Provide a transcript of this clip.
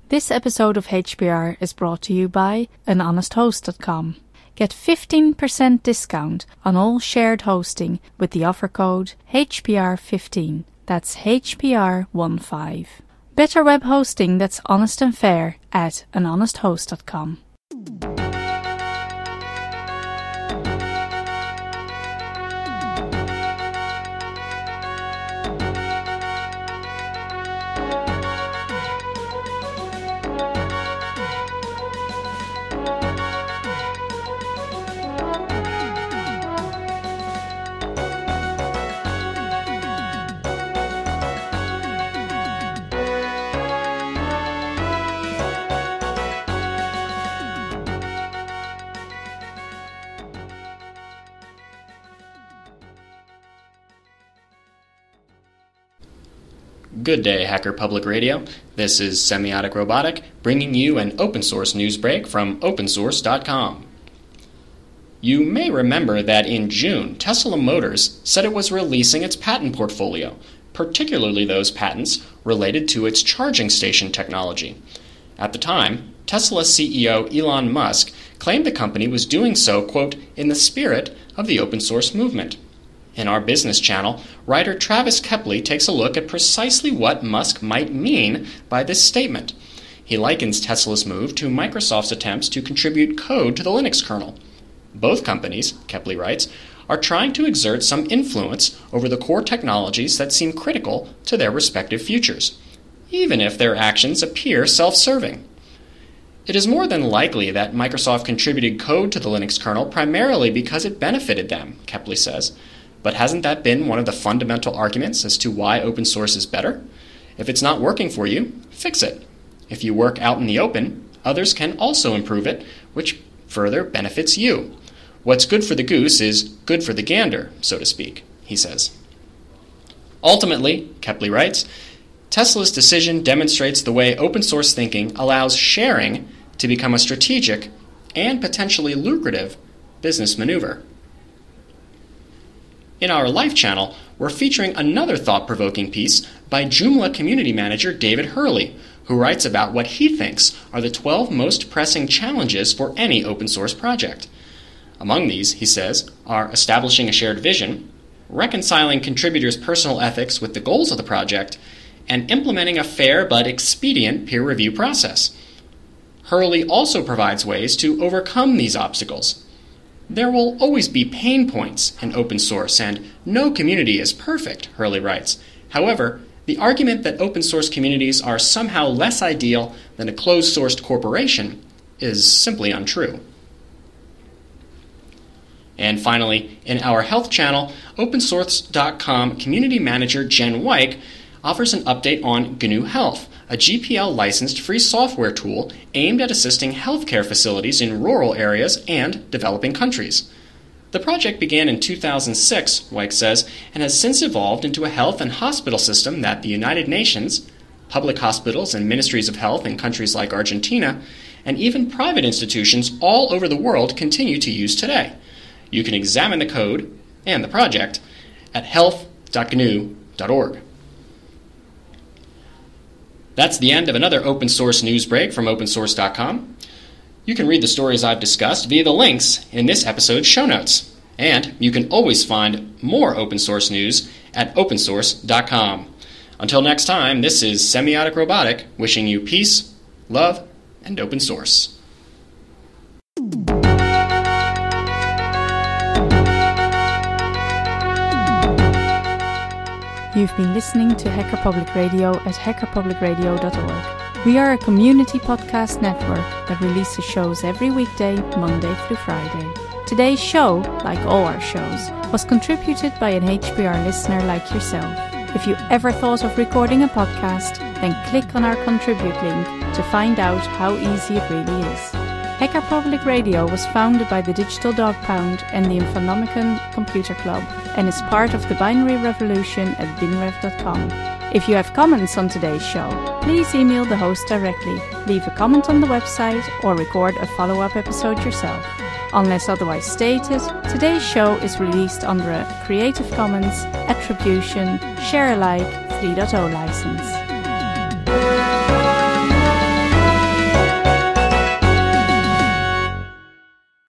This episode of HPR is brought to you by anhonesthost.com. Get 15% discount on all shared hosting with the offer code HPR15. That's HPR15. Better web hosting that's honest and fair at anhonesthost.com. Good day, Hacker Public Radio. This is Semiotic Robotic, bringing you an open source news break from opensource.com. You may remember that in June, Tesla Motors said it was releasing its patent portfolio, particularly those patents related to its charging station technology. At the time, Tesla CEO Elon Musk claimed the company was doing so, quote, in the spirit of the open source movement. In our business channel, writer Travis Kepley takes a look at precisely what Musk might mean by this statement. He likens Tesla's move to Microsoft's attempts to contribute code to the Linux kernel. Both companies, Kepley writes, are trying to exert some influence over the core technologies that seem critical to their respective futures, even if their actions appear self-serving. It is more than likely that Microsoft contributed code to the Linux kernel primarily because it benefited them, Kepley says. But hasn't that been one of the fundamental arguments as to why open source is better? If it's not working for you, fix it. If you work out in the open, others can also improve it, which further benefits you. What's good for the goose is good for the gander, so to speak, he says. Ultimately, Kepley writes, Tesla's decision demonstrates the way open source thinking allows sharing to become a strategic and potentially lucrative business maneuver. In our Life channel, we're featuring another thought-provoking piece by Joomla community manager David Hurley, who writes about what he thinks are the 12 most pressing challenges for any open source project. Among these, he says, are establishing a shared vision, reconciling contributors' personal ethics with the goals of the project, and implementing a fair but expedient peer review process. Hurley also provides ways to overcome these obstacles. There will always be pain points in open source, and no community is perfect, Hurley writes. However, the argument that open source communities are somehow less ideal than a closed-sourced corporation is simply untrue. And finally, in our Health channel, opensource.com community manager Jen Wyke offers an update on GNU Health, a GPL-licensed free software tool aimed at assisting healthcare facilities in rural areas and developing countries. The project began in 2006, Wyke says, and has since evolved into a health and hospital system that the United Nations, public hospitals and ministries of health in countries like Argentina, and even private institutions all over the world continue to use today. You can examine the code and the project at health.gnu.org. That's the end of another open source news break from opensource.com. You can read the stories I've discussed via the links in this episode's show notes. And you can always find more open source news at opensource.com. Until next time, this is Semiotic Robotic, wishing you peace, love, and open source. You've been listening to Hacker Public Radio at hackerpublicradio.org. We are a community podcast network that releases shows every weekday, Monday through Friday. Today's show, like all our shows, was contributed by an HPR listener like yourself. If you ever thought of recording a podcast, then click on our contribute link to find out how easy it really is. Hacker Public Radio was founded by the Digital Dog Pound and the Infonomicon Computer Club and is part of the binary revolution at binrev.com. If you have comments on today's show, please email the host directly, leave a comment on the website, or record a follow-up episode yourself. Unless otherwise stated, today's show is released under a Creative Commons Attribution Share Alike 3.0 license.